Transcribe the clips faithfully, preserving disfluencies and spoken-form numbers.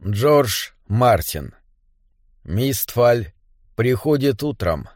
Джордж Мартин. Мистфаль приходит утром.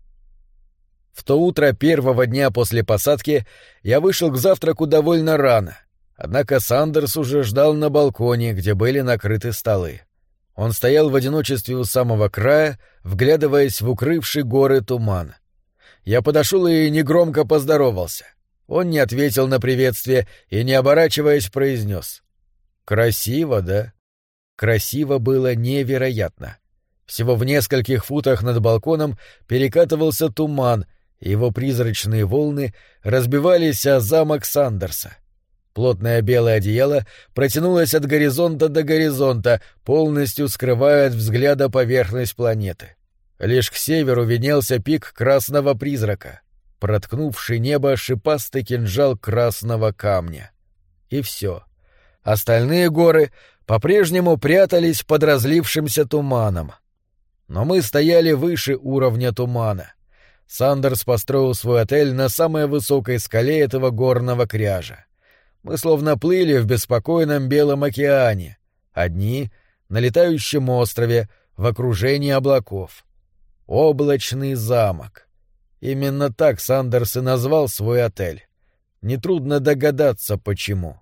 В то утро первого дня после посадки я вышел к завтраку довольно рано, однако Сандерс уже ждал на балконе, где были накрыты столы. Он стоял в одиночестве у самого края, вглядываясь в укрывший горы туман. Я подошел и негромко поздоровался. Он не ответил на приветствие и, не оборачиваясь, произнес: «Красиво, да?» Красиво было невероятно. Всего в нескольких футах над балконом перекатывался туман, и его призрачные волны разбивались о замок Сандерса. Плотное белое одеяло протянулось от горизонта до горизонта, полностью скрывая от взгляда поверхность планеты. Лишь к северу виднелся пик красного призрака, проткнувший небо шипастый кинжал красного камня. И все. Остальные горы по-прежнему прятались под разлившимся туманом. Но мы стояли выше уровня тумана. Сандерс построил свой отель на самой высокой скале этого горного кряжа. Мы словно плыли в беспокойном белом океане, одни на летающем острове в окружении облаков. Облачный замок. Именно так Сандерс и назвал свой отель. Нетрудно догадаться, почему.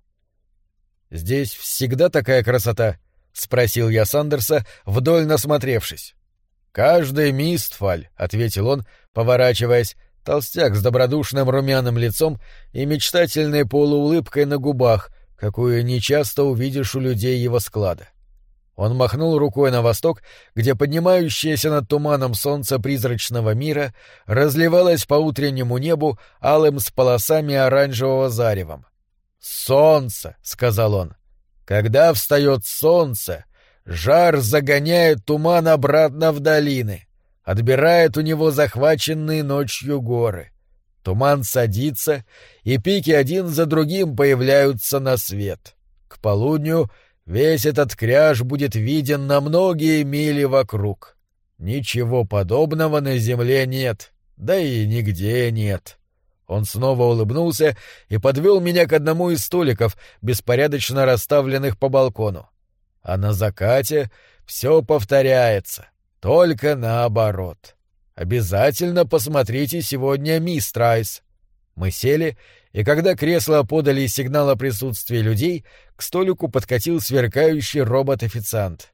«Здесь всегда такая красота?» — спросил я Сандерса, вдоль насмотревшись. «Каждый Мистфаль», — ответил он, поворачиваясь, толстяк с добродушным румяным лицом и мечтательной полуулыбкой на губах, какую нечасто увидишь у людей его склада. Он махнул рукой на восток, где поднимающееся над туманом солнце призрачного мира разливалось по утреннему небу алым с полосами оранжевого заревом. «Солнце», — сказал он. «Когда встает солнце, жар загоняет туман обратно в долины, отбирает у него захваченные ночью горы. Туман садится, и пики один за другим появляются на свет. К полудню весь этот кряж будет виден на многие мили вокруг. Ничего подобного на земле нет, да и нигде нет». Он снова улыбнулся и подвел меня к одному из столиков, беспорядочно расставленных по балкону. А на закате все повторяется, только наоборот. Обязательно посмотрите сегодня «Мисс Трайс». Мы сели, и когда кресла подали сигнал о присутствии людей, к столику подкатил сверкающий робот-официант.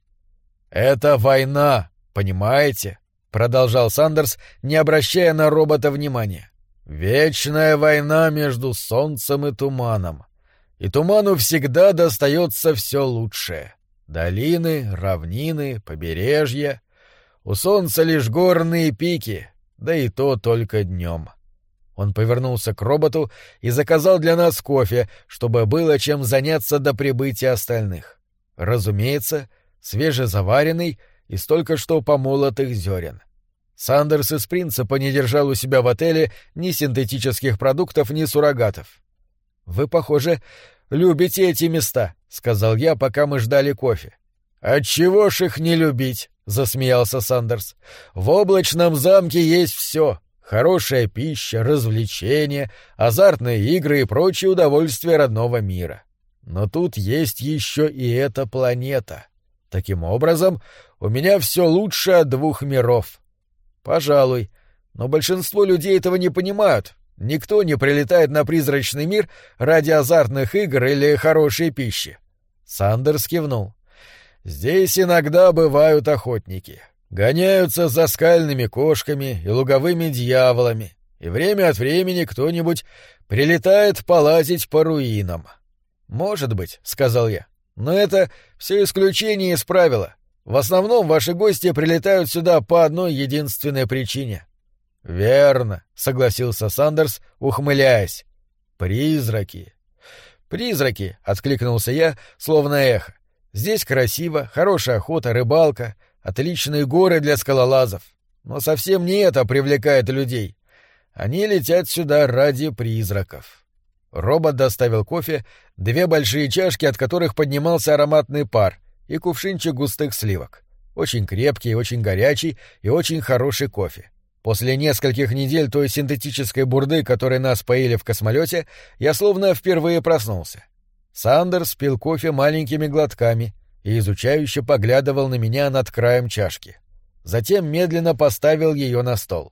«Это война, понимаете?» — продолжал Сандерс, не обращая на робота внимания. «Вечная война между солнцем и туманом. И туману всегда достается все лучшее. Долины, равнины, побережья. У солнца лишь горные пики, да и то только днем». Он повернулся к роботу и заказал для нас кофе, чтобы было чем заняться до прибытия остальных. Разумеется, свежезаваренный из только что помолотых зерен. Сандерс из принципа не держал у себя в отеле ни синтетических продуктов, ни суррогатов. «Вы, похоже, любите эти места», — сказал я, пока мы ждали кофе. «Отчего ж их не любить?» — засмеялся Сандерс. «В облачном замке есть все: хорошая пища, развлечения, азартные игры и прочие удовольствия родного мира. Но тут есть еще и эта планета. Таким образом, у меня все лучше от двух миров». «Пожалуй, но большинство людей этого не понимают. Никто не прилетает на призрачный мир ради азартных игр или хорошей пищи». Сандерс кивнул. «Здесь иногда бывают охотники. Гоняются за скальными кошками и луговыми дьяволами, и время от времени кто-нибудь прилетает полазить по руинам». «Может быть», — сказал я, — «но это все исключение из правила. В основном ваши гости прилетают сюда по одной единственной причине». «Верно», — согласился Сандерс, ухмыляясь. «Призраки». «Призраки», — откликнулся я, словно эхо. «Здесь красиво, хорошая охота, рыбалка, отличные горы для скалолазов. Но совсем не это привлекает людей. Они летят сюда ради призраков». Робот доставил кофе, две большие чашки, от которых поднимался ароматный пар, и кувшинчик густых сливок. Очень крепкий, очень горячий и очень хороший кофе. После нескольких недель той синтетической бурды, которой нас поили в космолете, я словно впервые проснулся. Сандерс пил кофе маленькими глотками, и изучающе поглядывал на меня над краем чашки. Затем медленно поставил ее на стол.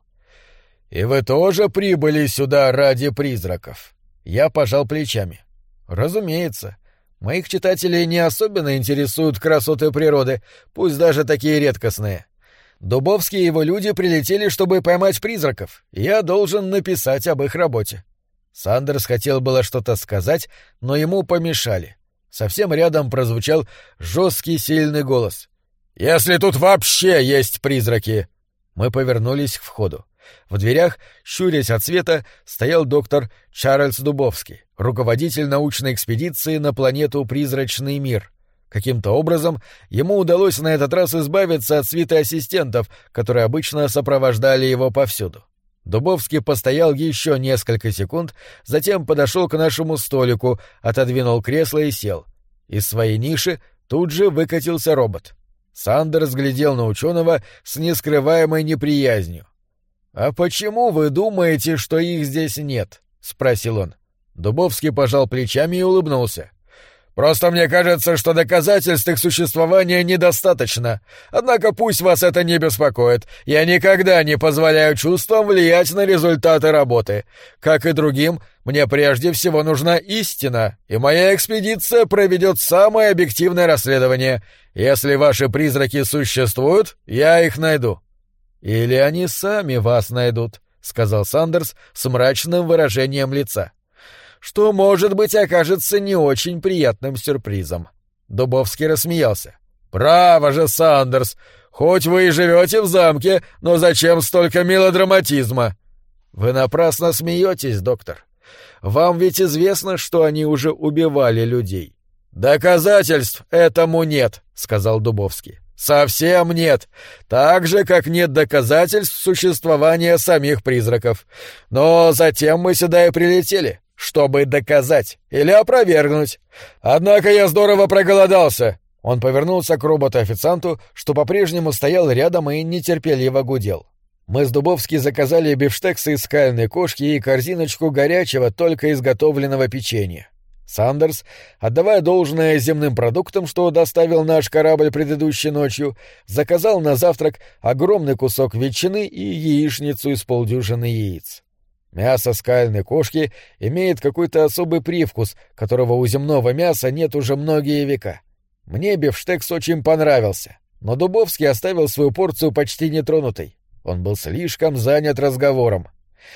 «И вы тоже прибыли сюда ради призраков?» Я пожал плечами. «Разумеется. Моих читателей не особенно интересуют красоты природы, пусть даже такие редкостные. Дубовский и его люди прилетели, чтобы поймать призраков, и я должен написать об их работе». Сандерс хотел было что-то сказать, но ему помешали. Совсем рядом прозвучал жесткий сильный голос. «Если тут вообще есть призраки!» Мы повернулись к входу. В дверях, щурясь от света, стоял доктор Чарльз Дубовский, руководитель научной экспедиции на планету Призрачный мир. Каким-то образом ему удалось на этот раз избавиться от свиты ассистентов, которые обычно сопровождали его повсюду. Дубовский постоял еще несколько секунд, затем подошел к нашему столику, отодвинул кресло и сел. Из своей ниши тут же выкатился робот. Сандерс глядел на ученого с нескрываемой неприязнью. «А почему вы думаете, что их здесь нет?» — спросил он. Дубовский пожал плечами и улыбнулся. «Просто мне кажется, что доказательств их существования недостаточно. Однако пусть вас это не беспокоит. Я никогда не позволяю чувствам влиять на результаты работы. Как и другим, мне прежде всего нужна истина, и моя экспедиция проведет самое объективное расследование. Если ваши призраки существуют, я их найду». «Или они сами вас найдут», — сказал Сандерс с мрачным выражением лица. «Что, может быть, окажется не очень приятным сюрпризом». Дубовский рассмеялся. «Право же, Сандерс, хоть вы и живете в замке, но зачем столько мелодраматизма?» «Вы напрасно смеетесь, доктор. Вам ведь известно, что они уже убивали людей». «Доказательств этому нет», — сказал Дубовский. «Совсем нет. Так же, как нет доказательств существования самих призраков. Но затем мы сюда и прилетели, чтобы доказать или опровергнуть. Однако я здорово проголодался». Он повернулся к роботу-официанту, что по-прежнему стоял рядом и нетерпеливо гудел. Мы с Дубовски заказали бифштексы из скальной кошки и корзиночку горячего, только изготовленного печенья. Сандерс, отдавая должное земным продуктам, что доставил наш корабль предыдущей ночью, заказал на завтрак огромный кусок ветчины и яичницу из полдюжины яиц. Мясо скальной кошки имеет какой-то особый привкус, которого у земного мяса нет уже многие века. Мне бифштекс очень понравился, но Дубовский оставил свою порцию почти нетронутой. Он был слишком занят разговором.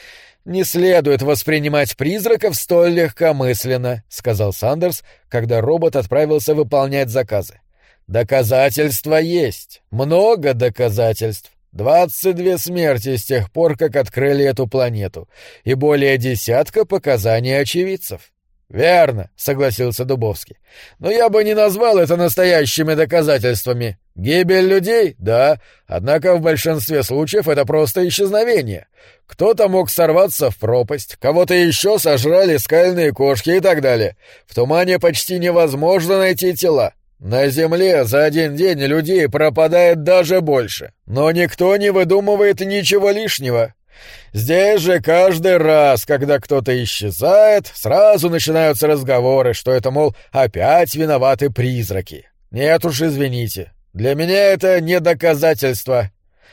«Не следует воспринимать призраков столь легкомысленно», — сказал Сандерс, когда робот отправился выполнять заказы. «Доказательства есть. Много доказательств. Двадцать две смерти с тех пор, как открыли эту планету, и более десятка показаний очевидцев». «Верно», — согласился Дубовский. «Но я бы не назвал это настоящими доказательствами. Гибель людей? Да. Однако в большинстве случаев это просто исчезновение. Кто-то мог сорваться в пропасть, кого-то еще сожрали скальные кошки и так далее. В тумане почти невозможно найти тела. На Земле за один день людей пропадает даже больше. Но никто не выдумывает ничего лишнего. Здесь же каждый раз, когда кто-то исчезает, сразу начинаются разговоры, что это, мол, опять виноваты призраки. Нет уж, извините, для меня это не доказательство».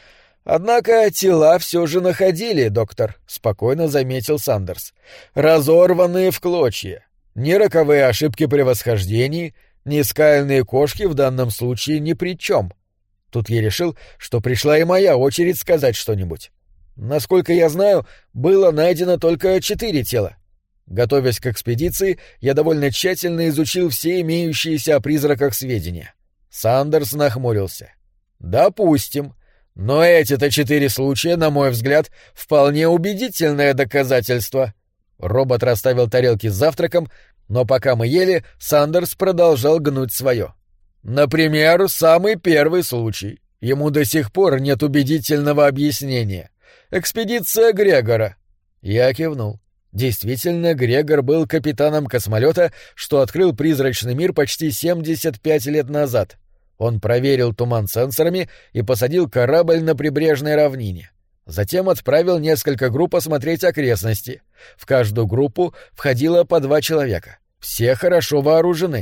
«Однако тела все же находили, доктор», — спокойно заметил Сандерс. «Разорванные в клочья. Ни роковые ошибки при восхождении, ни скальные кошки в данном случае ни при чем». Тут я решил, что пришла и моя очередь сказать что-нибудь. Насколько я знаю, было найдено только четыре тела. Готовясь к экспедиции, я довольно тщательно изучил все имеющиеся о призраках сведения. Сандерс нахмурился. «Допустим. Но эти-то четыре случая, на мой взгляд, вполне убедительное доказательство». Робот расставил тарелки с завтраком, но пока мы ели, Сандерс продолжал гнуть свое. «Например, самый первый случай. Ему до сих пор нет убедительного объяснения. Экспедиция Грегора». Я кивнул. Действительно, Грегор был капитаном космолета, что открыл призрачный мир почти семьдесят пять лет назад. Он проверил туман сенсорами и посадил корабль на прибрежной равнине. Затем отправил несколько групп осмотреть окрестности. В каждую группу входило по два человека. Все хорошо вооружены.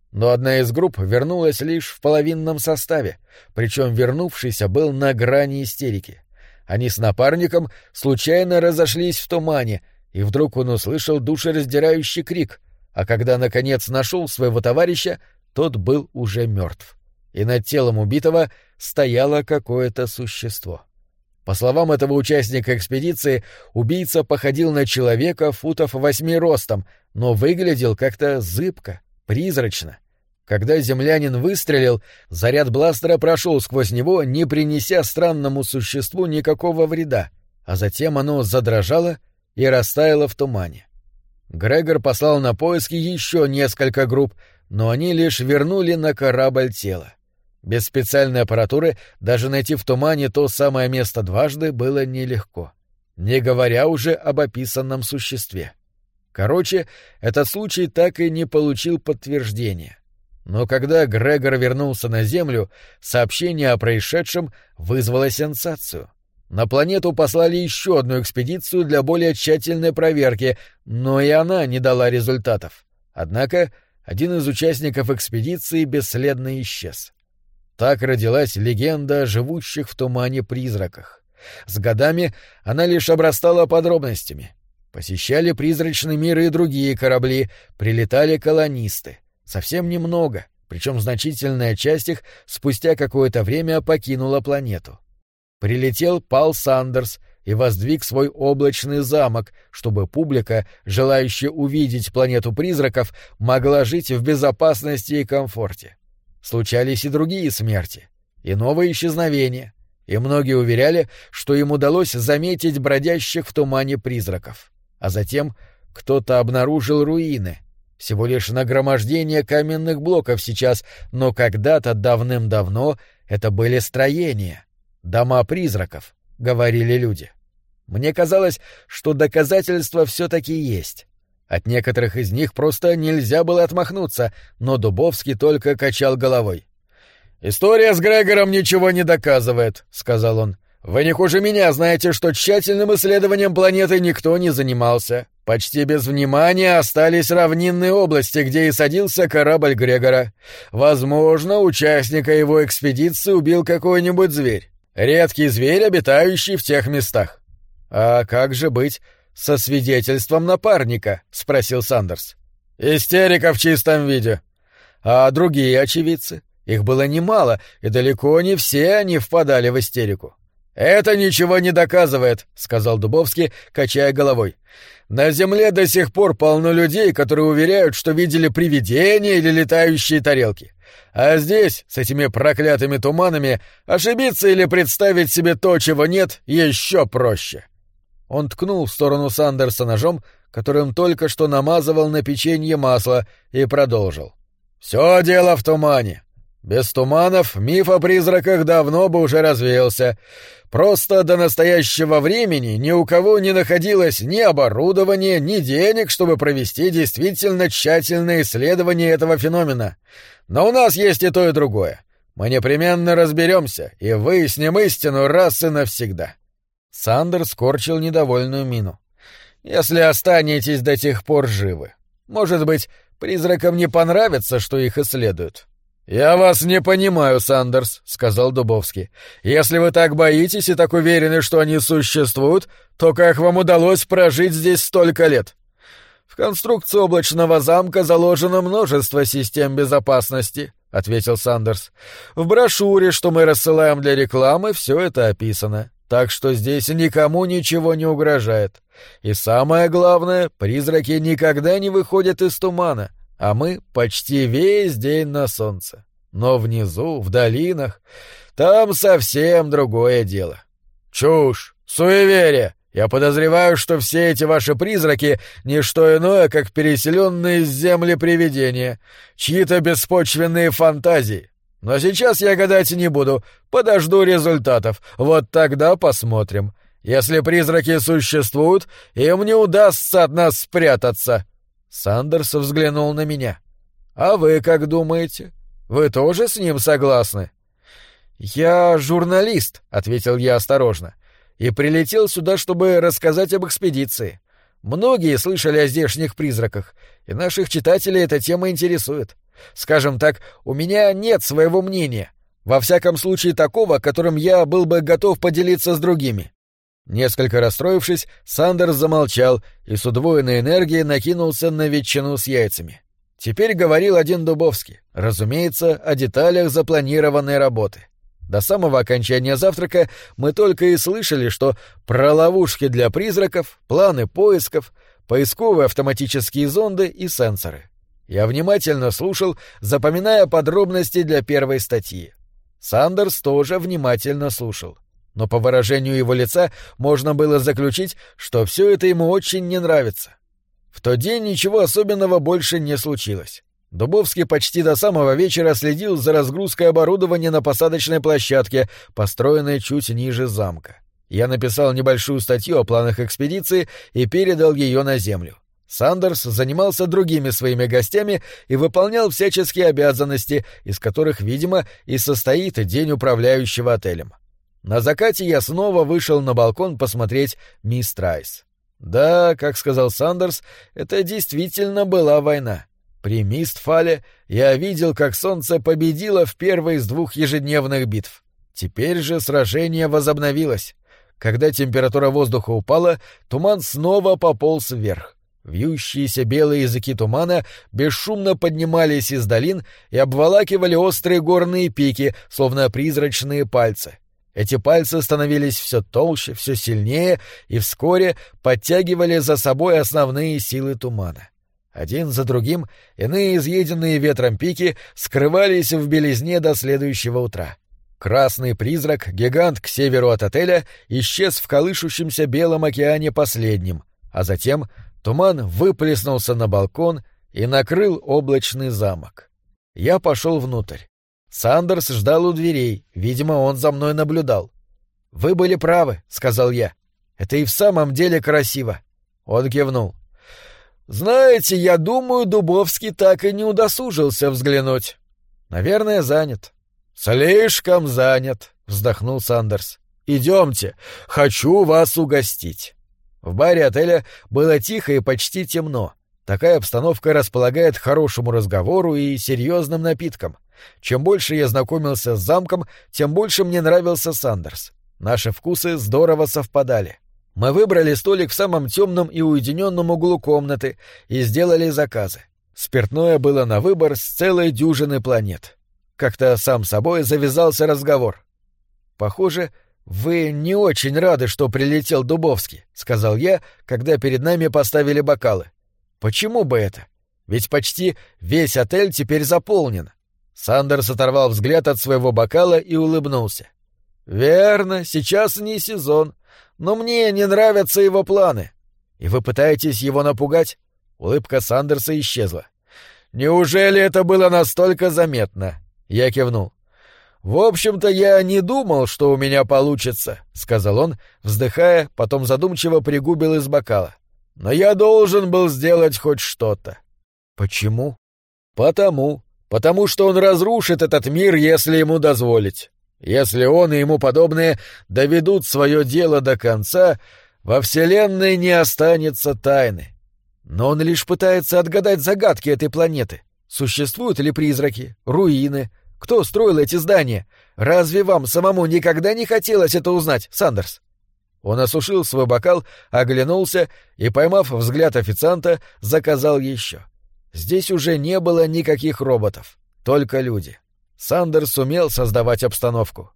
Но одна из групп вернулась лишь в половинном составе, причем вернувшийся был на грани истерики. Они с напарником случайно разошлись в тумане, и вдруг он услышал душераздирающий крик, а когда, наконец, нашел своего товарища, тот был уже мертв. И над телом убитого стояло какое-то существо. По словам этого участника экспедиции, убийца походил на человека футов восьми ростом, но выглядел как-то зыбко, призрачно. Когда землянин выстрелил, заряд бластера прошел сквозь него, не принеся странному существу никакого вреда, а затем оно задрожало и растаяло в тумане. Грегор послал на поиски еще несколько групп, но они лишь вернули на корабль тело. Без специальной аппаратуры даже найти в тумане то самое место дважды было нелегко, не говоря уже об описанном существе. Короче, этот случай так и не получил подтверждения. Но когда Грегор вернулся на Землю, сообщение о происшедшем вызвало сенсацию. На планету послали еще одну экспедицию для более тщательной проверки, но и она не дала результатов. Однако один из участников экспедиции бесследно исчез. Так родилась легенда о живущих в тумане призраках. С годами она лишь обрастала подробностями. Посещали призрачный мир и другие корабли, прилетали колонисты. Совсем немного, причем значительная часть их спустя какое-то время покинула планету. Прилетел Пал Сандерс и воздвиг свой облачный замок, чтобы публика, желающая увидеть планету призраков, могла жить в безопасности и комфорте. Случались и другие смерти, и новые исчезновения, и многие уверяли, что им удалось заметить бродящих в тумане призраков. А затем кто-то обнаружил руины. Всего лишь нагромождение каменных блоков сейчас, но когда-то давным-давно это были строения. «Дома призраков», — говорили люди. Мне казалось, что доказательства все-таки есть. От некоторых из них просто нельзя было отмахнуться, но Дубовский только качал головой. «История с Грегором ничего не доказывает», — сказал он. «Вы не хуже меня знаете, что тщательным исследованием планеты никто не занимался. Почти без внимания остались равнинные области, где и садился корабль Грегора. Возможно, участника его экспедиции убил какой-нибудь зверь. Редкий зверь, обитающий в тех местах». «А как же быть со свидетельством напарника?» — спросил Сандерс. «Истерика в чистом виде». «А другие очевидцы? Их было немало, и далеко не все они впадали в истерику». «Это ничего не доказывает», — сказал Дубовский, качая головой. «На Земле до сих пор полно людей, которые уверяют, что видели привидения или летающие тарелки. А здесь, с этими проклятыми туманами, ошибиться или представить себе то, чего нет, еще проще». Он ткнул в сторону Сандерса ножом, которым только что намазывал на печенье масло, и продолжил. «Все дело в тумане. Без туманов миф о призраках давно бы уже развеялся. Просто до настоящего времени ни у кого не находилось ни оборудования, ни денег, чтобы провести действительно тщательное исследование этого феномена. Но у нас есть и то, и другое. Мы непременно разберемся и выясним истину раз и навсегда». Сандерс скорчил недовольную мину. «Если останетесь до тех пор живы, может быть, призракам не понравится, что их исследуют». «Я вас не понимаю, Сандерс», — сказал Дубовский. «Если вы так боитесь и так уверены, что они существуют, то как вам удалось прожить здесь столько лет?» «В конструкции облачного замка заложено множество систем безопасности», — ответил Сандерс. «В брошюре, что мы рассылаем для рекламы, все это описано. Так что здесь никому ничего не угрожает. И самое главное, призраки никогда не выходят из тумана, а мы почти весь день на солнце. Но внизу, в долинах, там совсем другое дело». «Чушь! Суеверие! Я подозреваю, что все эти ваши призраки — не что иное, как переселенные с земли привидения, чьи-то беспочвенные фантазии. Но сейчас я гадать не буду, подожду результатов, вот тогда посмотрим. Если призраки существуют, им не удастся от нас спрятаться». Сандерс взглянул на меня. «А вы как думаете? Вы тоже с ним согласны?» «Я журналист», — ответил я осторожно, «и прилетел сюда, чтобы рассказать об экспедиции. Многие слышали о здешних призраках, и наших читателей эта тема интересует. Скажем так, у меня нет своего мнения. Во всяком случае такого, которым я был бы готов поделиться с другими». Несколько расстроившись, Сандерс замолчал и с удвоенной энергией накинулся на ветчину с яйцами. Теперь говорил один Дубовский, разумеется, о деталях запланированной работы. До самого окончания завтрака мы только и слышали, что про ловушки для призраков, планы поисков, поисковые автоматические зонды и сенсоры. Я внимательно слушал, запоминая подробности для первой статьи. Сандерс тоже внимательно слушал. Но по выражению его лица можно было заключить, что все это ему очень не нравится. В тот день ничего особенного больше не случилось. Дубовский почти до самого вечера следил за разгрузкой оборудования на посадочной площадке, построенной чуть ниже замка. Я написал небольшую статью о планах экспедиции и передал ее на землю. Сандерс занимался другими своими гостями и выполнял всяческие обязанности, из которых, видимо, и состоит день управляющего отелем. На закате я снова вышел на балкон посмотреть «Мисс Трайс». Да, как сказал Сандерс, это действительно была война. При Мистфале я видел, как солнце победило в первой из двух ежедневных битв. Теперь же сражение возобновилось. Когда температура воздуха упала, туман снова пополз вверх. Вьющиеся белые языки тумана бесшумно поднимались из долин и обволакивали острые горные пики, словно призрачные пальцы. Эти пальцы становились все толще, все сильнее и вскоре подтягивали за собой основные силы тумана. Один за другим иные изъеденные ветром пики скрывались в белизне до следующего утра. Красный призрак, гигант к северу от отеля, исчез в колышущемся белом океане последним, а затем туман выплеснулся на балкон и накрыл облачный замок. Я пошел внутрь. Сандерс ждал у дверей, видимо, он за мной наблюдал. «Вы были правы», — сказал я. «Это и в самом деле красиво». Он кивнул. «Знаете, я думаю, Дубовский так и не удосужился взглянуть. Наверное, занят». «Слишком занят», — вздохнул Сандерс. «Идемте, хочу вас угостить». В баре отеля было тихо и почти темно. Такая обстановка располагает к хорошему разговору и серьезным напиткам. Чем больше я знакомился с замком, тем больше мне нравился Сандерс. Наши вкусы здорово совпадали. Мы выбрали столик в самом темном и уединенном углу комнаты и сделали заказы. Спиртное было на выбор с целой дюжины планет. Как-то сам собой завязался разговор. «Похоже, вы не очень рады, что прилетел Дубовский», — сказал я, когда перед нами поставили бокалы. «Почему бы это? Ведь почти весь отель теперь заполнен». Сандерс оторвал взгляд от своего бокала и улыбнулся. «Верно, сейчас не сезон, но мне не нравятся его планы. И вы пытаетесь его напугать?» Улыбка Сандерса исчезла. «Неужели это было настолько заметно?» Я кивнул. «В общем-то, я не думал, что у меня получится», — сказал он, вздыхая, потом задумчиво пригубил из бокала. «Но я должен был сделать хоть что-то». «Почему?» «Потому. Потому что он разрушит этот мир, если ему дозволить. Если он и ему подобные доведут свое дело до конца, во Вселенной не останется тайны. Но он лишь пытается отгадать загадки этой планеты. Существуют ли призраки, руины? Кто строил эти здания? Разве вам самому никогда не хотелось это узнать, Сандерс?» Он осушил свой бокал, оглянулся и, поймав взгляд официанта, заказал еще. Здесь уже не было никаких роботов, только люди. Сандерс сумел создавать обстановку.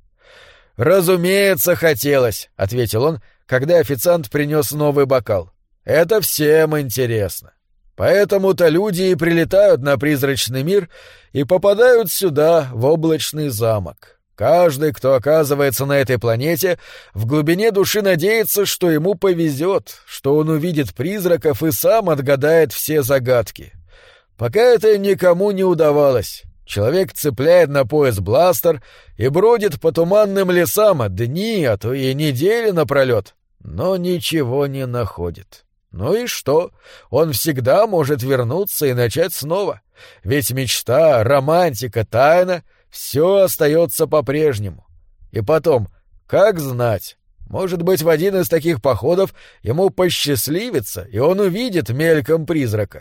«Разумеется, хотелось», — ответил он, когда официант принес новый бокал. «Это всем интересно. Поэтому-то люди и прилетают на призрачный мир и попадают сюда, в облачный замок. Каждый, кто оказывается на этой планете, в глубине души надеется, что ему повезет, что он увидит призраков и сам отгадает все загадки. Пока это никому не удавалось. Человек цепляет на пояс бластер и бродит по туманным лесам дни, а то и недели напролет, но ничего не находит. Ну и что? Он всегда может вернуться и начать снова. Ведь мечта, романтика, тайна — все остается по-прежнему. И потом, как знать, может быть, в один из таких походов ему посчастливится, и он увидит мельком призрака.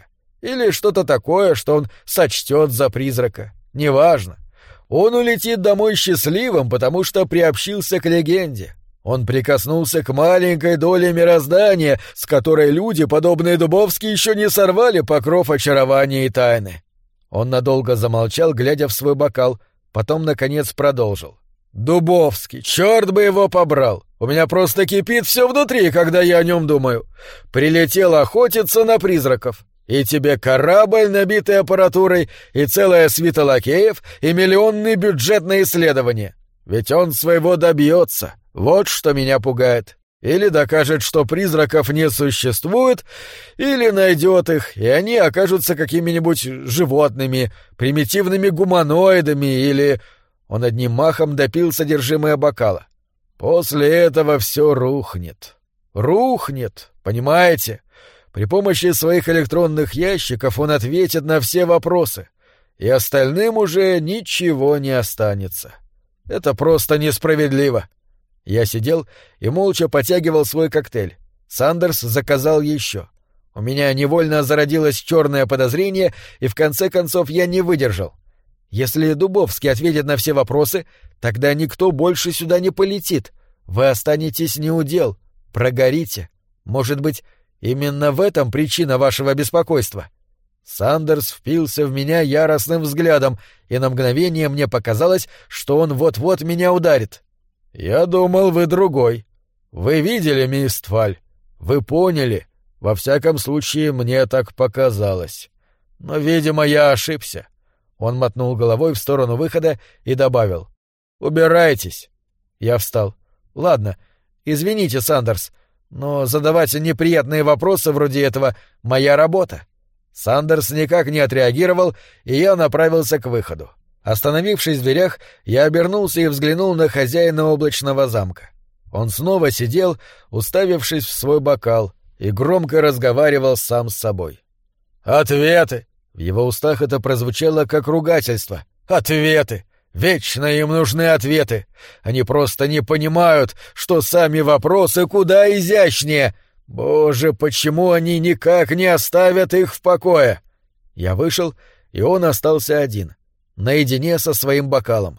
Или что-то такое, что он сочтет за призрака. Неважно. Он улетит домой счастливым, потому что приобщился к легенде. Он прикоснулся к маленькой доле мироздания, с которой люди, подобные Дубовски, еще не сорвали покров очарования и тайны. Он надолго замолчал, глядя в свой бокал, потом, наконец, продолжил. «Дубовский, черт бы его побрал! У меня просто кипит все внутри, когда я о нем думаю. Прилетел охотиться на призраков. И тебе корабль, набитый аппаратурой, и целая свита лакеев, и миллионный бюджет на исследование. Ведь он своего добьется. Вот что меня пугает. Или докажет, что призраков не существует, или найдет их, и они окажутся какими-нибудь животными, примитивными гуманоидами, или...» Он одним махом допил содержимое бокала. «После этого все рухнет. Рухнет, понимаете? При помощи своих электронных ящиков он ответит на все вопросы, и остальным уже ничего не останется. Это просто несправедливо». Я сидел и молча потягивал свой коктейль. Сандерс заказал еще. У меня невольно зародилось черное подозрение, и в конце концов я не выдержал. Если Дубовский ответит на все вопросы, тогда никто больше сюда не полетит. Вы останетесь неудел, прогорите. Может быть, именно в этом причина вашего беспокойства?» Сандерс впился в меня яростным взглядом, и на мгновение мне показалось, что он вот-вот меня ударит. «Я думал, вы другой. Вы видели, мисс Тваль? Вы поняли. Во всяком случае, мне так показалось. Но, видимо, я ошибся». Он мотнул головой в сторону выхода и добавил: «Убирайтесь». Я встал. «Ладно, извините, Сандерс, но задавать неприятные вопросы вроде этого — моя работа». Сандерс никак не отреагировал, и я направился к выходу. Остановившись в дверях, я обернулся и взглянул на хозяина облачного замка. Он снова сидел, уставившись в свой бокал, и громко разговаривал сам с собой. «Ответы!» В его устах это прозвучало как ругательство. «Ответы! Вечно им нужны ответы! Они просто не понимают, что сами вопросы куда изящнее! Боже, почему они никак не оставят их в покое?» Я вышел, и он остался один, наедине со своим бокалом.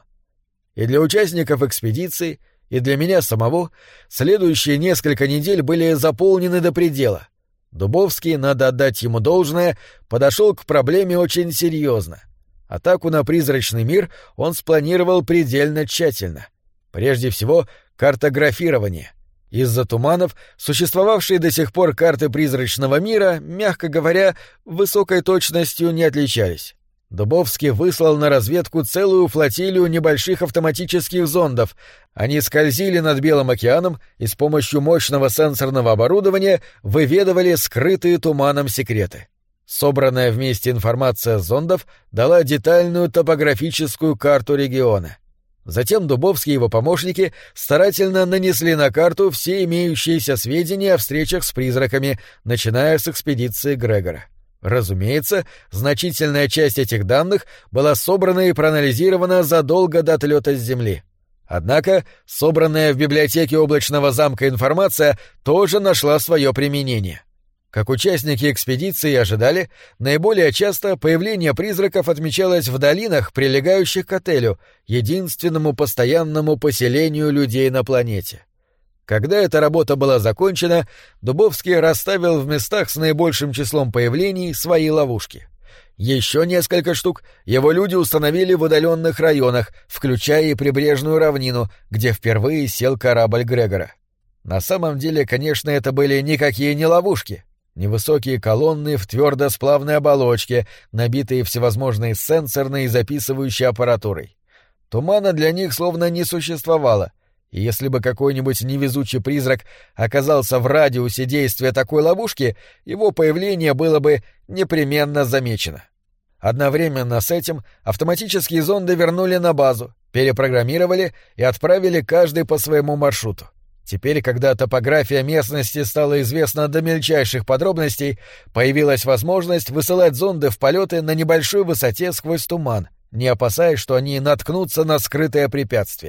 И для участников экспедиции, и для меня самого следующие несколько недель были заполнены до предела. Дубовский, надо отдать ему должное, подошел к проблеме очень серьезно. Атаку на призрачный мир он спланировал предельно тщательно. Прежде всего, картографирование. Из-за туманов существовавшие до сих пор карты призрачного мира, мягко говоря, высокой точностью не отличались. Дубовский выслал на разведку целую флотилию небольших автоматических зондов. Они скользили над Белым океаном и с помощью мощного сенсорного оборудования выведывали скрытые туманом секреты. Собранная вместе информация зондов дала детальную топографическую карту региона. Затем Дубовский и его помощники старательно нанесли на карту все имеющиеся сведения о встречах с призраками, начиная с экспедиции Грегора. Разумеется, значительная часть этих данных была собрана и проанализирована задолго до отлета с Земли. Однако собранная в библиотеке облачного замка информация тоже нашла свое применение. Как участники экспедиции ожидали, наиболее часто появление призраков отмечалось в долинах, прилегающих к отелю, единственному постоянному поселению людей на планете. Когда эта работа была закончена, Дубовский расставил в местах с наибольшим числом появлений свои ловушки. Еще несколько штук его люди установили в удаленных районах, включая и прибрежную равнину, где впервые сел корабль Грегора. На самом деле, конечно, это были никакие не ловушки. Невысокие колонны в твердосплавной оболочке, набитые всевозможной сенсорной и записывающей аппаратурой. Тумана для них словно не существовало, и если бы какой-нибудь невезучий призрак оказался в радиусе действия такой ловушки, его появление было бы непременно замечено. Одновременно с этим автоматические зонды вернули на базу, перепрограммировали и отправили каждый по своему маршруту. Теперь, когда топография местности стала известна до мельчайших подробностей, появилась возможность высылать зонды в полеты на небольшой высоте сквозь туман, не опасаясь, что они наткнутся на скрытое препятствие.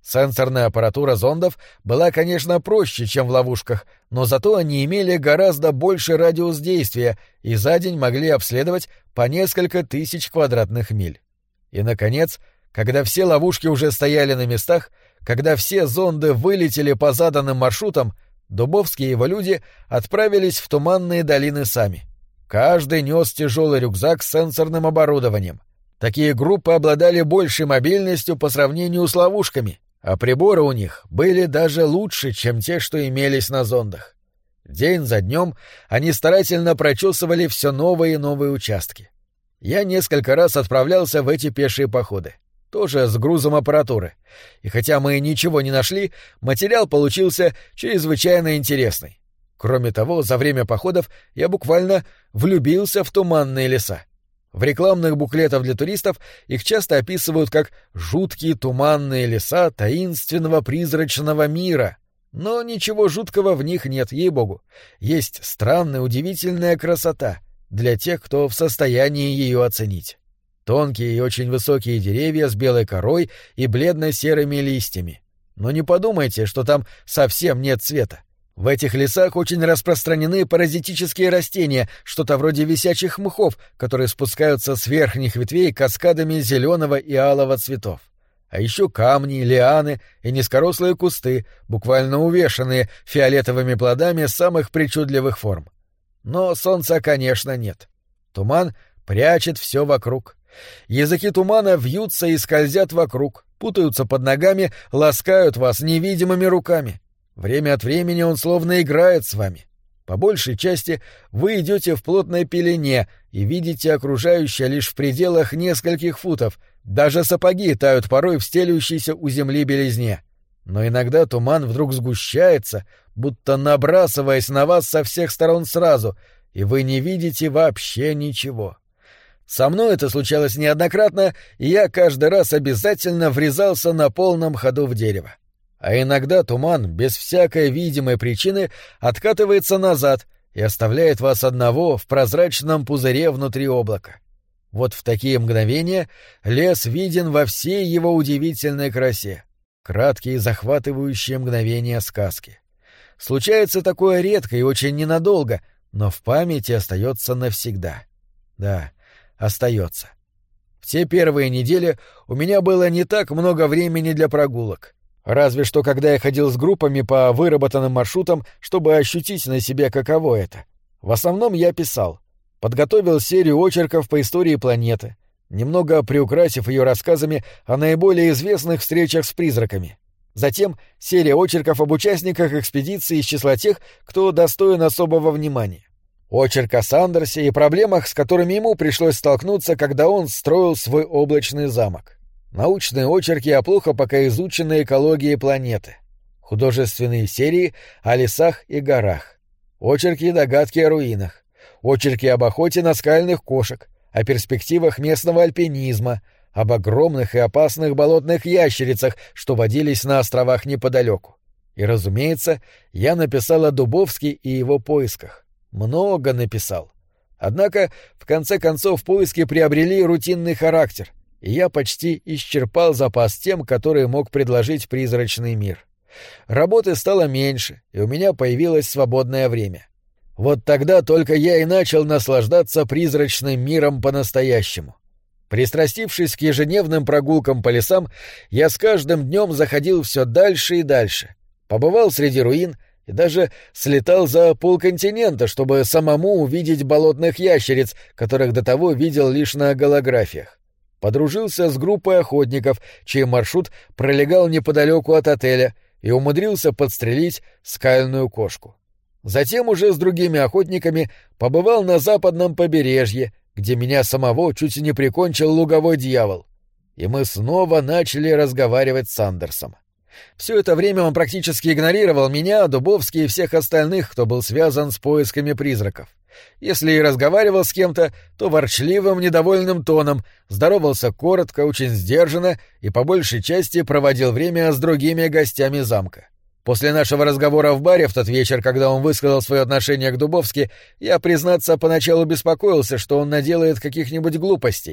Сенсорная аппаратура зондов была, конечно, проще, чем в ловушках, но зато они имели гораздо больше радиус действия и за день могли обследовать по несколько тысяч квадратных миль. И, наконец, когда все ловушки уже стояли на местах, когда все зонды вылетели по заданным маршрутам, Дубовский и его люди отправились в туманные долины сами. Каждый нес тяжелый рюкзак с сенсорным оборудованием. Такие группы обладали большей мобильностью по сравнению с ловушками, а приборы у них были даже лучше, чем те, что имелись на зондах. День за днем они старательно прочесывали все новые и новые участки. Я несколько раз отправлялся в эти пешие походы, тоже с грузом аппаратуры, и хотя мы ничего не нашли, материал получился чрезвычайно интересный. Кроме того, за время походов я буквально влюбился в туманные леса. В рекламных буклетах для туристов их часто описывают как «жуткие туманные леса таинственного призрачного мира». Но ничего жуткого в них нет, ей-богу. Есть странная, удивительная красота для тех, кто в состоянии ее оценить. Тонкие и очень высокие деревья с белой корой и бледно-серыми листьями. Но не подумайте, что там совсем нет цвета. В этих лесах очень распространены паразитические растения, что-то вроде висячих мхов, которые спускаются с верхних ветвей каскадами зеленого и алого цветов. А еще камни, лианы и низкорослые кусты, буквально увешанные фиолетовыми плодами самых причудливых форм. Но солнца, конечно, нет. Туман прячет все вокруг. Языки тумана вьются и скользят вокруг, путаются под ногами, ласкают вас невидимыми руками. Время от времени он словно играет с вами. По большей части вы идете в плотной пелене и видите окружающее лишь в пределах нескольких футов, даже сапоги тают порой в стелющейся у земли белизне. Но иногда туман вдруг сгущается, будто набрасываясь на вас со всех сторон сразу, и вы не видите вообще ничего. Со мной это случалось неоднократно, и я каждый раз обязательно врезался на полном ходу в дерево. А иногда туман, без всякой видимой причины, откатывается назад и оставляет вас одного в прозрачном пузыре внутри облака. Вот в такие мгновения лес виден во всей его удивительной красе. Краткие захватывающие мгновения сказки. Случается такое редко и очень ненадолго, но в памяти остается навсегда. Да, остается. В те первые недели у меня было не так много времени для прогулок. Разве что когда я ходил с группами по выработанным маршрутам, чтобы ощутить на себе, каково это. В основном я писал. Подготовил серию очерков по истории планеты, немного приукрасив ее рассказами о наиболее известных встречах с призраками. Затем серия очерков об участниках экспедиции из числа тех, кто достоин особого внимания. Очерк о Сандерсе и проблемах, с которыми ему пришлось столкнуться, когда он строил свой облачный замок. Научные очерки о плохо пока изученной экологии планеты. Художественные серии о лесах и горах. Очерки и догадки о руинах. Очерки об охоте на скальных кошек, о перспективах местного альпинизма, об огромных и опасных болотных ящерицах, что водились на островах неподалеку. И, разумеется, я написал о Дубовске и его поисках. Много написал. Однако, в конце концов, поиски приобрели рутинный характер, и я почти исчерпал запас тем, которые мог предложить призрачный мир. Работы стало меньше, и у меня появилось свободное время. Вот тогда только я и начал наслаждаться призрачным миром по-настоящему. Пристрастившись к ежедневным прогулкам по лесам, я с каждым днем заходил все дальше и дальше. Побывал среди руин и даже слетал за полконтинента, чтобы самому увидеть болотных ящериц, которых до того видел лишь на голографиях. Подружился с группой охотников, чей маршрут пролегал неподалеку от отеля, и умудрился подстрелить скальную кошку. Затем уже с другими охотниками побывал на западном побережье, где меня самого чуть не прикончил луговой дьявол. И мы снова начали разговаривать с Сандерсом. Все это время он практически игнорировал меня, Дубовский и всех остальных, кто был связан с поисками призраков. Если и разговаривал с кем-то, то ворчливым, недовольным тоном, здоровался коротко, очень сдержанно и по большей части проводил время с другими гостями замка. После нашего разговора в баре в тот вечер, когда он высказал свое отношение к Дубовски, я, признаться, поначалу беспокоился, что он наделает каких-нибудь глупостей.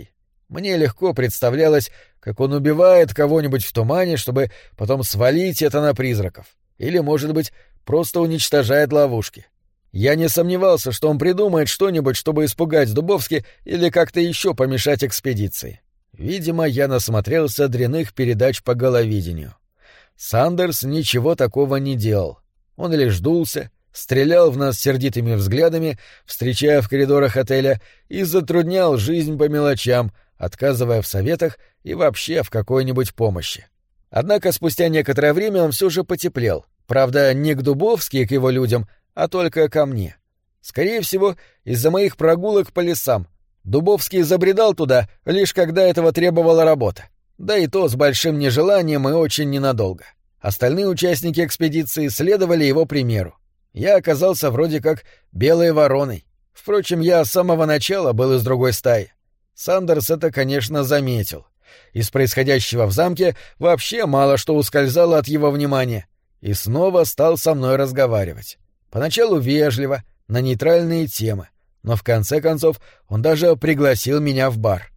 Мне легко представлялось, как он убивает кого-нибудь в тумане, чтобы потом свалить это на призраков. Или, может быть, просто уничтожает ловушки. Я не сомневался, что он придумает что-нибудь, чтобы испугать Дубовски или как-то еще помешать экспедиции. Видимо, я насмотрелся дрянных передач по головидению. Сандерс ничего такого не делал. Он лишь дулся, стрелял в нас сердитыми взглядами, встречая в коридорах отеля, и затруднял жизнь по мелочам, отказывая в советах и вообще в какой-нибудь помощи. Однако спустя некоторое время он все же потеплел. Правда, не к Дубовски, к его людям, а только ко мне. Скорее всего, из-за моих прогулок по лесам. Дубовский забредал туда, лишь когда этого требовала работа. Да и то с большим нежеланием и очень ненадолго. Остальные участники экспедиции следовали его примеру. Я оказался вроде как белой вороной. Впрочем, я с самого начала был из другой стаи. Сандерс это, конечно, заметил. Из происходящего в замке вообще мало что ускользало от его внимания. И снова стал со мной разговаривать. Поначалу вежливо, на нейтральные темы, но в конце концов он даже пригласил меня в бар.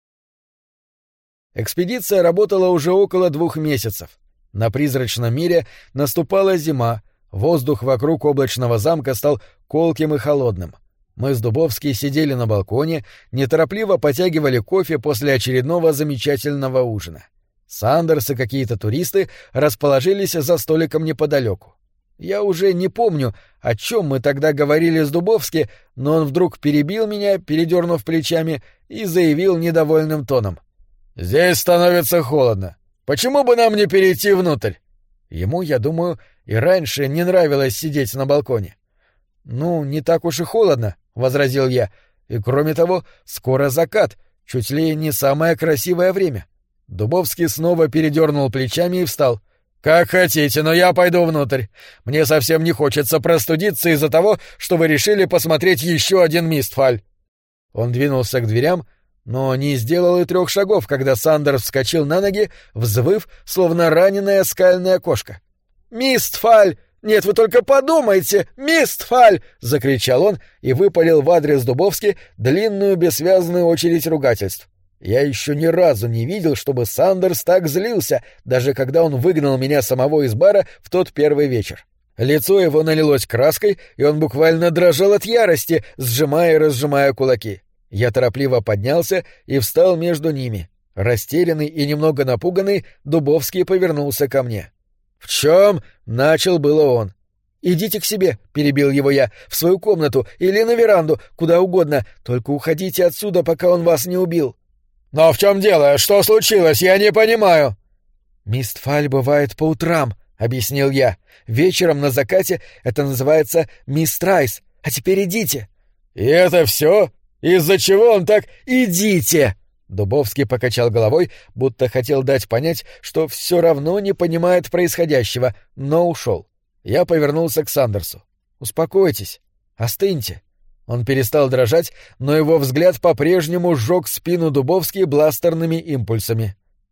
Экспедиция работала уже около двух месяцев. На призрачном мире наступала зима, воздух вокруг облачного замка стал колким и холодным. Мы с Дубовски сидели на балконе, неторопливо потягивали кофе после очередного замечательного ужина. Сандерс и какие-то туристы расположились за столиком неподалеку. Я уже не помню, о чем мы тогда говорили с Дубовски, но он вдруг перебил меня, передернув плечами, и заявил недовольным тоном: «Здесь становится холодно. Почему бы нам не перейти внутрь?» Ему, я думаю, и раньше не нравилось сидеть на балконе. «Ну, не так уж и холодно», — возразил я. «И кроме того, скоро закат, чуть ли не самое красивое время». Дубовский снова передернул плечами и встал. «Как хотите, но я пойду внутрь. Мне совсем не хочется простудиться из-за того, что вы решили посмотреть еще один Мистфаль». Он двинулся к дверям, но не сделал и трех шагов, когда Сандерс вскочил на ноги, взвыв, словно раненая скальная кошка. «Мистфаль! Нет, вы только подумайте! Мистфаль!» — закричал он и выпалил в адрес Дубовски длинную бессвязную очередь ругательств. Я еще ни разу не видел, чтобы Сандерс так злился, даже когда он выгнал меня самого из бара в тот первый вечер. Лицо его налилось краской, и он буквально дрожал от ярости, сжимая и разжимая кулаки. Я торопливо поднялся и встал между ними. Растерянный и немного напуганный, Дубовский повернулся ко мне. «В чем?» — начал было он. «Идите к себе», — перебил его я, — «в свою комнату или на веранду, куда угодно, только уходите отсюда, пока он вас не убил». «Но в чем дело? Что случилось? Я не понимаю». «Мистфаль бывает по утрам», — объяснил я. «Вечером на закате это называется мистрайс. А теперь идите». «И это все? Из-за чего он так... Идите!» Дубовский покачал головой, будто хотел дать понять, что все равно не понимает происходящего, но ушел. Я повернулся к Сандерсу. «Успокойтесь. Остыньте». Он перестал дрожать, но его взгляд по-прежнему сжег спину Дубовски бластерными импульсами.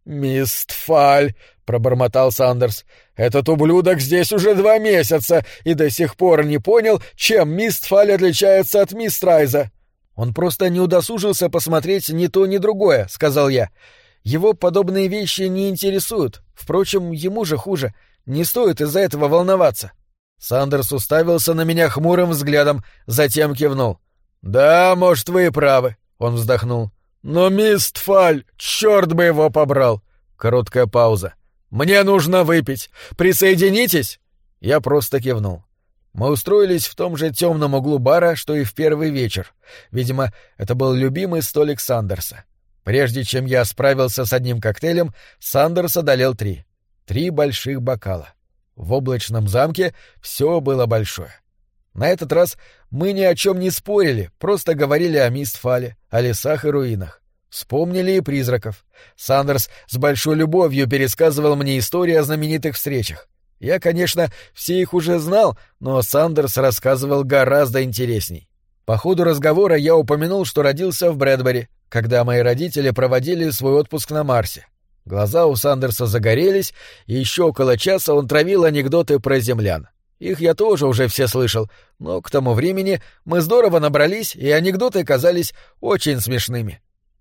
«Мистфаль!» — пробормотал Сандерс. «Этот ублюдок здесь уже два месяца и до сих пор не понял, чем Мистфаль отличается от Мистрайза». «Он просто не удосужился посмотреть ни то, ни другое», — сказал я. «Его подобные вещи не интересуют. Впрочем, ему же хуже. Не стоит из-за этого волноваться». Сандерс уставился на меня хмурым взглядом, затем кивнул. «Да, может, вы и правы», — он вздохнул. «Но Мистфаль, черт бы его побрал!» Короткая пауза. «Мне нужно выпить. Присоединитесь?» Я просто кивнул. Мы устроились в том же темном углу бара, что и в первый вечер. Видимо, это был любимый столик Сандерса. Прежде чем я справился с одним коктейлем, Сандерс одолел три. Три больших бокала. В облачном замке все было большое. На этот раз мы ни о чем не спорили, просто говорили о Мистфале, о лесах и руинах. Вспомнили и призраков. Сандерс с большой любовью пересказывал мне истории о знаменитых встречах. Я, конечно, все их уже знал, но Сандерс рассказывал гораздо интересней. По ходу разговора я упомянул, что родился в Брэдбери, когда мои родители проводили свой отпуск на Марсе. Глаза у Сандерса загорелись, и еще около часа он травил анекдоты про землян. Их я тоже уже все слышал, но к тому времени мы здорово набрались, и анекдоты казались очень смешными.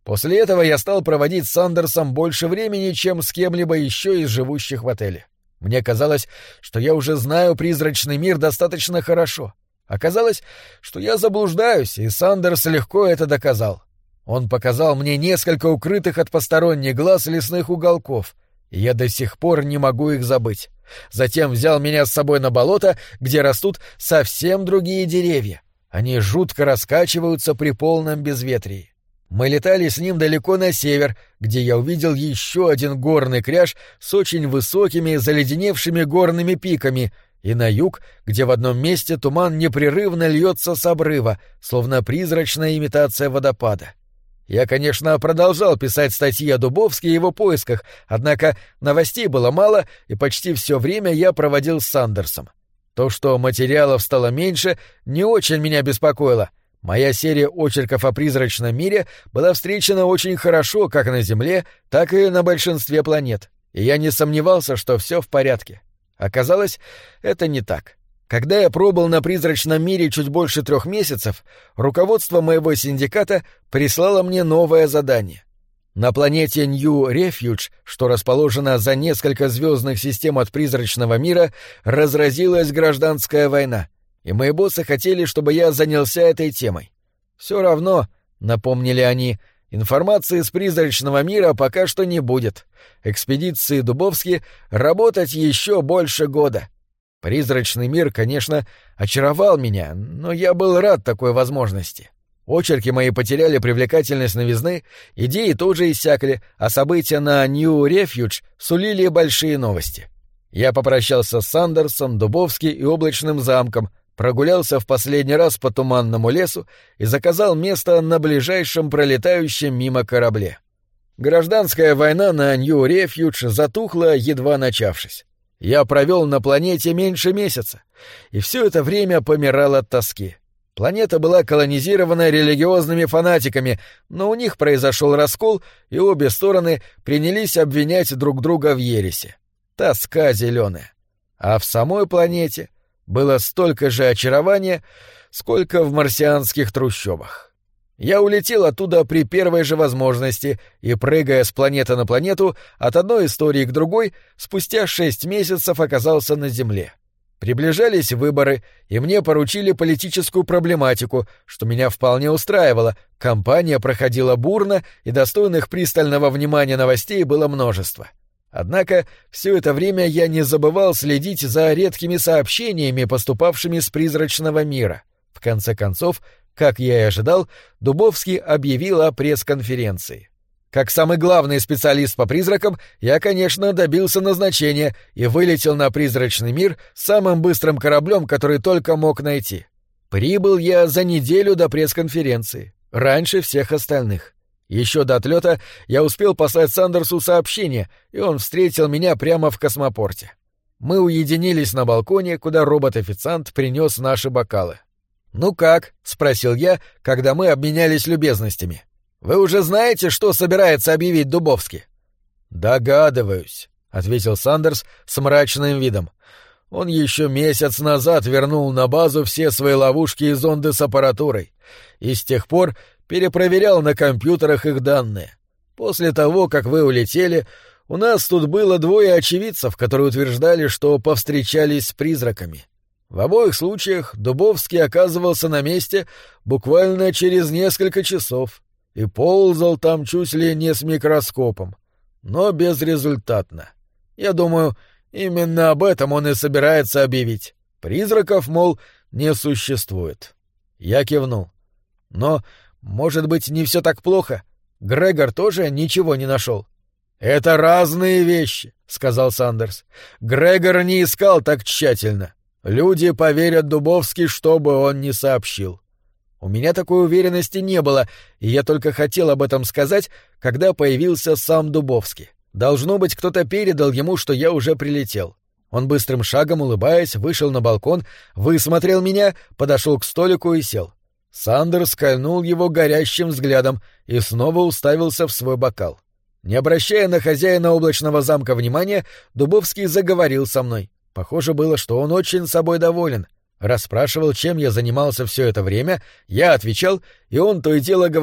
После этого я стал проводить с Сандерсом больше времени, чем с кем-либо еще из живущих в отеле. Мне казалось, что я уже знаю призрачный мир достаточно хорошо. Оказалось, что я заблуждаюсь, и Сандерс легко это доказал. Он показал мне несколько укрытых от посторонних глаз лесных уголков, и я до сих пор не могу их забыть. Затем взял меня с собой на болото, где растут совсем другие деревья. Они жутко раскачиваются при полном безветрии. Мы летали с ним далеко на север, где я увидел еще один горный кряж с очень высокими заледеневшими горными пиками, и на юг, где в одном месте туман непрерывно льется с обрыва, словно призрачная имитация водопада. Я, конечно, продолжал писать статьи о Дубовске и его поисках, однако новостей было мало, и почти все время я проводил с Сандерсом. То, что материалов стало меньше, не очень меня беспокоило. Моя серия очерков о призрачном мире была встречена очень хорошо как на Земле, так и на большинстве планет, и я не сомневался, что все в порядке. Оказалось, это не так. Когда я пробыл на призрачном мире чуть больше трех месяцев, руководство моего синдиката прислало мне новое задание. На планете Нью-Рефьюдж, что расположена за несколько звездных систем от призрачного мира, разразилась гражданская война, и мои боссы хотели, чтобы я занялся этой темой. Все равно, напомнили они, информации из призрачного мира пока что не будет. Экспедиции Дубовски работать еще больше года. Призрачный мир, конечно, очаровал меня, но я был рад такой возможности. Очерки мои потеряли привлекательность новизны, идеи тоже иссякли, а события на Нью-Рефьюдж сулили большие новости. Я попрощался с Сандерсом, Дубовски и Облачным замком, прогулялся в последний раз по туманному лесу и заказал место на ближайшем пролетающем мимо корабле. Гражданская война на Нью-Рефьюдж затухла, едва начавшись. Я провел на планете меньше месяца, и все это время помирал от тоски. Планета была колонизирована религиозными фанатиками, но у них произошел раскол, и обе стороны принялись обвинять друг друга в ереси. Тоска зеленая. А в самой планете было столько же очарования, сколько в марсианских трущобах. Я улетел оттуда при первой же возможности и, прыгая с планеты на планету, от одной истории к другой, спустя шесть месяцев оказался на Земле. Приближались выборы, и мне поручили политическую проблематику, что меня вполне устраивало. Кампания проходила бурно, и достойных пристального внимания новостей было множество. Однако все это время я не забывал следить за редкими сообщениями, поступавшими с призрачного мира. В конце концов, как я и ожидал, Дубовский объявил о пресс-конференции. Как самый главный специалист по призракам, я, конечно, добился назначения и вылетел на призрачный мир самым быстрым кораблем, который только мог найти. Прибыл я за неделю до пресс-конференции, раньше всех остальных. Еще до отлета я успел послать Сандерсу сообщение, и он встретил меня прямо в космопорте. Мы уединились на балконе, куда робот-официант принес наши бокалы. «Ну как?» — спросил я, когда мы обменялись любезностями. «Вы уже знаете, что собирается объявить Дубовский?» «Догадываюсь», — ответил Сандерс с мрачным видом. «Он еще месяц назад вернул на базу все свои ловушки и зонды с аппаратурой, и с тех пор перепроверял на компьютерах их данные. После того, как вы улетели, у нас тут было двое очевидцев, которые утверждали, что повстречались с призраками. В обоих случаях Дубовский оказывался на месте буквально через несколько часов и ползал там чуть ли не с микроскопом, но безрезультатно. Я думаю, именно об этом он и собирается объявить. Призраков, мол, не существует». Я кивнул. «Но, может быть, не все так плохо? Грегор тоже ничего не нашел?» «Это разные вещи», — сказал Сандерс. «Грегор не искал так тщательно. Люди поверят Дубовски, что бы он ни сообщил». У меня такой уверенности не было, и я только хотел об этом сказать, когда появился сам Дубовский. Должно быть, кто-то передал ему, что я уже прилетел. Он быстрым шагом, улыбаясь, вышел на балкон, высмотрел меня, подошел к столику и сел. Сандерс скользнул его горящим взглядом и снова уставился в свой бокал. Не обращая на хозяина облачного замка внимания, Дубовский заговорил со мной. Похоже было, что он очень собой доволен. Расспрашивал, чем я занимался все это время, я отвечал, и он то и дело говорил: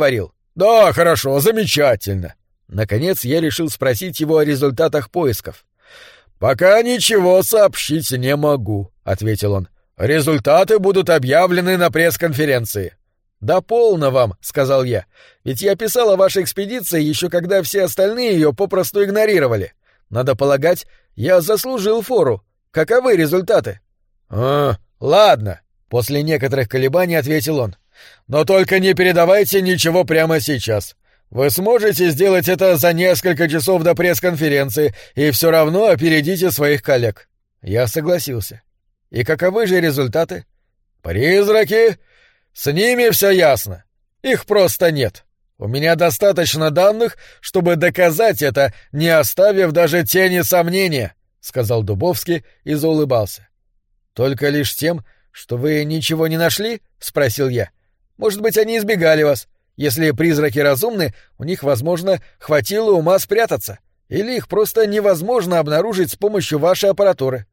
Да, хорошо, замечательно. Наконец я решил спросить его о результатах поисков. «Пока ничего сообщить не могу», — ответил он. «Результаты будут объявлены на пресс-конференции». «Да полно вам», — сказал я, — «ведь я писал о вашей экспедиции еще когда все остальные ее попросту игнорировали. Надо полагать, я заслужил фору. Каковы результаты?» «А, ладно», — после некоторых колебаний ответил он. «Но только не передавайте ничего прямо сейчас. Вы сможете сделать это за несколько часов до пресс-конференции и все равно опередите своих коллег». Я согласился. «И каковы же результаты?» «Призраки? С ними все ясно. Их просто нет. У меня достаточно данных, чтобы доказать это, не оставив даже тени сомнения», — сказал Дубовский и заулыбался. «Только лишь тем, что вы ничего не нашли?» — спросил я. «Может быть, они избегали вас. Если призраки разумны, у них, возможно, хватило ума спрятаться. Или их просто невозможно обнаружить с помощью вашей аппаратуры».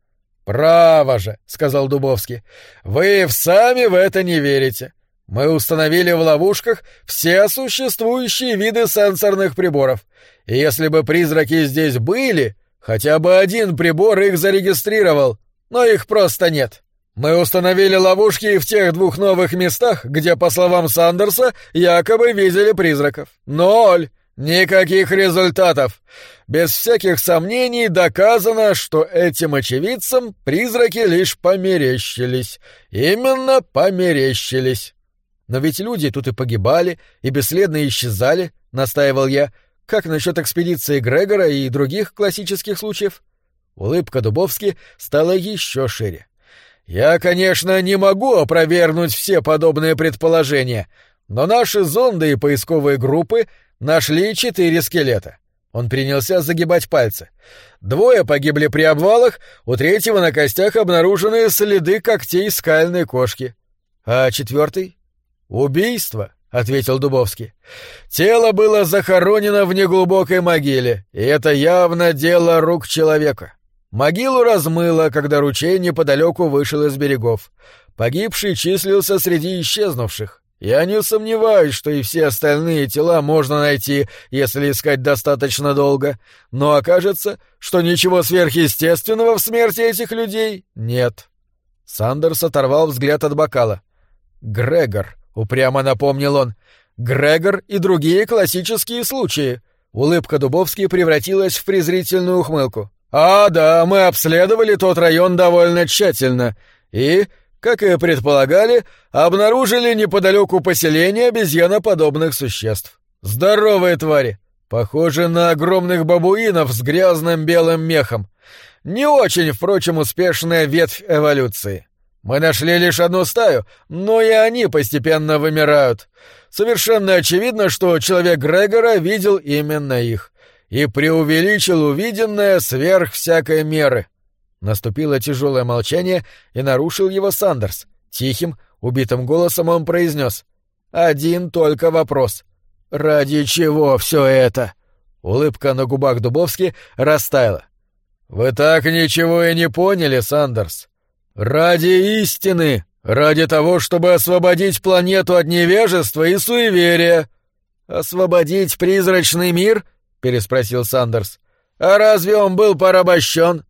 «Право же», — сказал Дубовский, — «вы сами в это не верите. Мы установили в ловушках все существующие виды сенсорных приборов. И если бы призраки здесь были, хотя бы один прибор их зарегистрировал, но их просто нет. Мы установили ловушки и в тех двух новых местах, где, по словам Сандерса, якобы видели призраков. Ноль! Никаких результатов! Без всяких сомнений доказано, что этим очевидцам призраки лишь померещились. Именно померещились. Но ведь люди тут и погибали, и бесследно исчезали, — настаивал я. Как насчет экспедиции Грегора и других классических случаев? Улыбка Дубовски стала еще шире. «Я, конечно, не могу опровергнуть все подобные предположения, но наши зонды и поисковые группы нашли четыре скелета». Он принялся загибать пальцы. Двое погибли при обвалах, у третьего на костях обнаружены следы когтей скальной кошки. «А четвертый?» «Убийство», — ответил Дубовский. «Тело было захоронено в неглубокой могиле, и это явно дело рук человека. Могилу размыло, когда ручей неподалеку вышел из берегов. Погибший числился среди исчезнувших. Я не сомневаюсь, что и все остальные тела можно найти, если искать достаточно долго, но окажется, что ничего сверхъестественного в смерти этих людей нет». Сандерс оторвал взгляд от бокала. «Грегор», — упрямо напомнил он, — «Грегор и другие классические случаи». Улыбка Дубовски превратилась в презрительную ухмылку. «А, да, мы обследовали тот район довольно тщательно и, как и предполагали, обнаружили неподалеку поселение обезьяноподобных существ. Здоровые твари, похожи на огромных бабуинов с грязным белым мехом. Не очень, впрочем, успешная ветвь эволюции. Мы нашли лишь одну стаю, но и они постепенно вымирают. Совершенно очевидно, что человек Грегора видел именно их и преувеличил увиденное сверх всякой меры». Наступило тяжелое молчание, и нарушил его Сандерс. Тихим, убитым голосом он произнес: «Один только вопрос. Ради чего все это?» Улыбка на губах Дубовски растаяла. «Вы так ничего и не поняли, Сандерс. Ради истины, ради того, чтобы освободить планету от невежества и суеверия». «Освободить призрачный мир?» — переспросил Сандерс. «А разве он был порабощен?»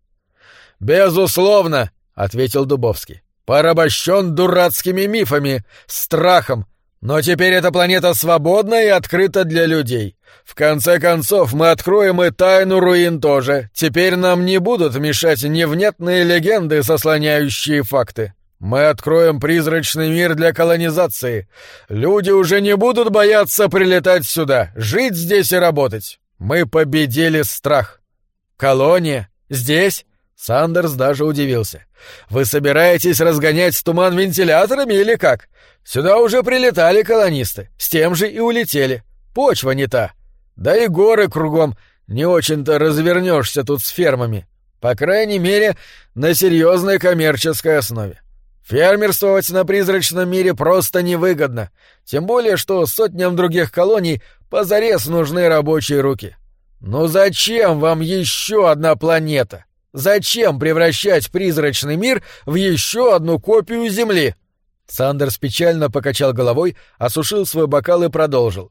«Безусловно», — ответил Дубовский. «Порабощен дурацкими мифами, страхом. Но теперь эта планета свободна и открыта для людей. В конце концов, мы откроем и тайну руин тоже. Теперь нам не будут мешать невнятные легенды, заслоняющие факты. Мы откроем призрачный мир для колонизации. Люди уже не будут бояться прилетать сюда, жить здесь и работать. Мы победили страх». «Колония? Здесь?» Сандерс даже удивился. «Вы собираетесь разгонять туман вентиляторами или как? Сюда уже прилетали колонисты, с тем же и улетели. Почва не та. Да и горы кругом, не очень-то развернешься тут с фермами. По крайней мере, на серьезной коммерческой основе. Фермерствовать на призрачном мире просто невыгодно, тем более что сотням других колоний позарез нужны рабочие руки. Ну зачем вам еще одна планета? Зачем превращать призрачный мир в еще одну копию Земли?» Сандерс печально покачал головой, осушил свой бокал и продолжил.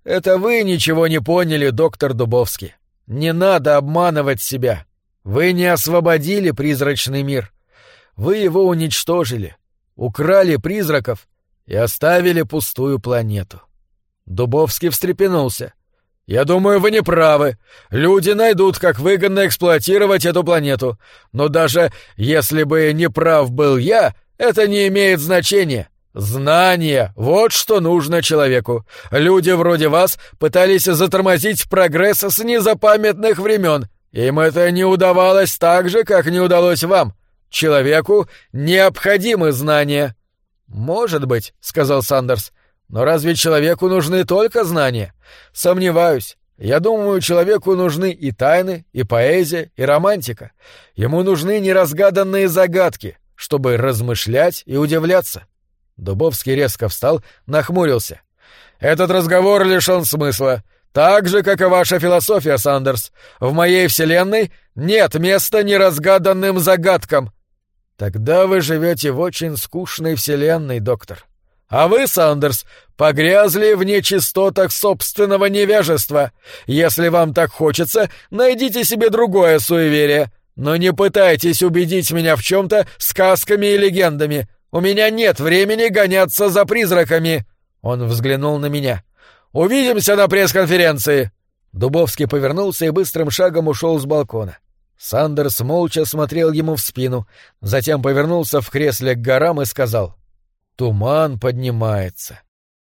Это вы ничего не поняли, доктор Дубовский. Не надо обманывать себя. Вы не освободили призрачный мир. Вы его уничтожили, украли призраков и оставили пустую планету». Дубовский встрепенулся. «Я думаю, вы не правы. Люди найдут, как выгодно эксплуатировать эту планету. Но даже если бы не прав был я, это не имеет значения. Знание — вот что нужно человеку. Люди вроде вас пытались затормозить прогресс с незапамятных времен. Им это не удавалось так же, как не удалось вам. Человеку необходимы знания». «Может быть», — сказал Сандерс. «Но разве человеку нужны только знания? Сомневаюсь. Я думаю, человеку нужны и тайны, и поэзия, и романтика. Ему нужны неразгаданные загадки, чтобы размышлять и удивляться». Дубовский резко встал, нахмурился. «Этот разговор лишён смысла. Так же, как и ваша философия, Сандерс. В моей вселенной нет места неразгаданным загадкам». «Тогда вы живете в очень скучной вселенной, доктор. А вы, Сандерс, погрязли в нечистотах собственного невежества. Если вам так хочется, найдите себе другое суеверие. Но не пытайтесь убедить меня в чем-то сказками и легендами. У меня нет времени гоняться за призраками». Он взглянул на меня. «Увидимся на пресс-конференции». Дубовский повернулся и быстрым шагом ушел с балкона. Сандерс молча смотрел ему в спину, затем повернулся в кресле к горам и сказал: «Туман поднимается».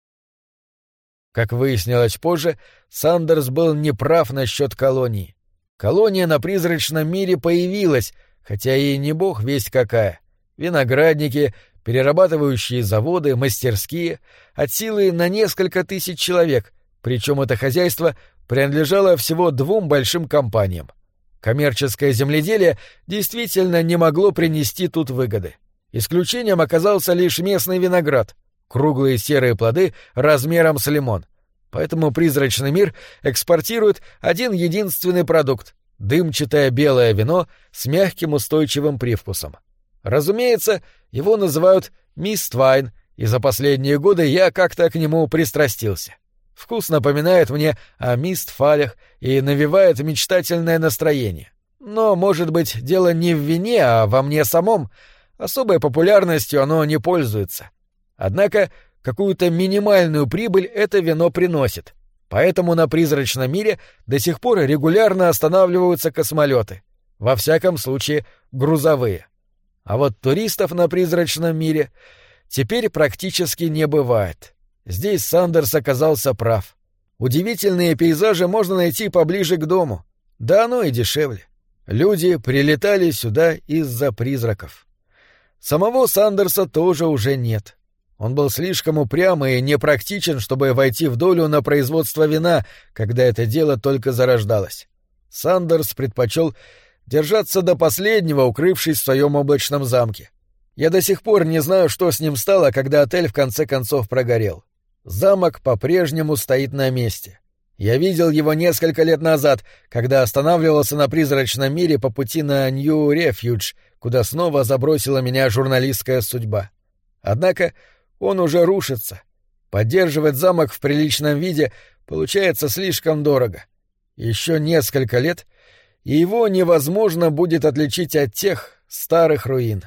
Как выяснилось позже, Сандерс был неправ насчет колонии. Колония на призрачном мире появилась, хотя и не бог весть какая. Виноградники, перерабатывающие заводы, мастерские, от силы на несколько тысяч человек, причем это хозяйство принадлежало всего двум большим компаниям. Коммерческое земледелие действительно не могло принести тут выгоды. Исключением оказался лишь местный виноград, круглые серые плоды размером с лимон. Поэтому призрачный мир экспортирует один единственный продукт — дымчатое белое вино с мягким устойчивым привкусом. Разумеется, его называют «миствайн», и за последние годы я как-то к нему пристрастился. Вкус напоминает мне о мистфалях и навевает мечтательное настроение. Но, может быть, дело не в вине, а во мне самом. Особой популярностью оно не пользуется. Однако какую-то минимальную прибыль это вино приносит. Поэтому на призрачном мире до сих пор регулярно останавливаются космолеты. Во всяком случае, грузовые. А вот туристов на призрачном мире теперь практически не бывает. Здесь Сандерс оказался прав. Удивительные пейзажи можно найти поближе к дому. Да оно и дешевле. Люди прилетали сюда из-за призраков. Самого Сандерса тоже уже нет. Он был слишком упрям и непрактичен, чтобы войти в долю на производство вина, когда это дело только зарождалось. Сандерс предпочел держаться до последнего, укрывшись в своем облачном замке. Я до сих пор не знаю, что с ним стало, когда отель в конце концов прогорел. Замок по-прежнему стоит на месте. Я видел его несколько лет назад, когда останавливался на призрачном мире по пути на Нью-Рефьюдж, куда снова забросила меня журналистская судьба. Однако он уже рушится. Поддерживать замок в приличном виде получается слишком дорого. Еще несколько лет, и его невозможно будет отличить от тех старых руин.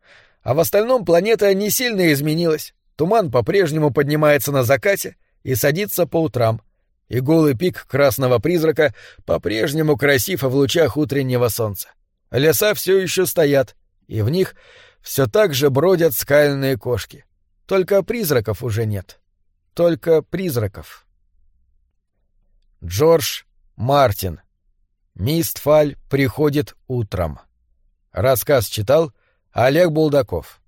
А в остальном планета не сильно изменилась. Туман по-прежнему поднимается на закате и садится по утрам, и голый пик красного призрака по-прежнему красив в лучах утреннего солнца. Леса все еще стоят, и в них все так же бродят скальные кошки. Только призраков уже нет. Только призраков. Джордж Мартин. «Мистфаль приходит утром». Рассказ читал Олег Булдаков.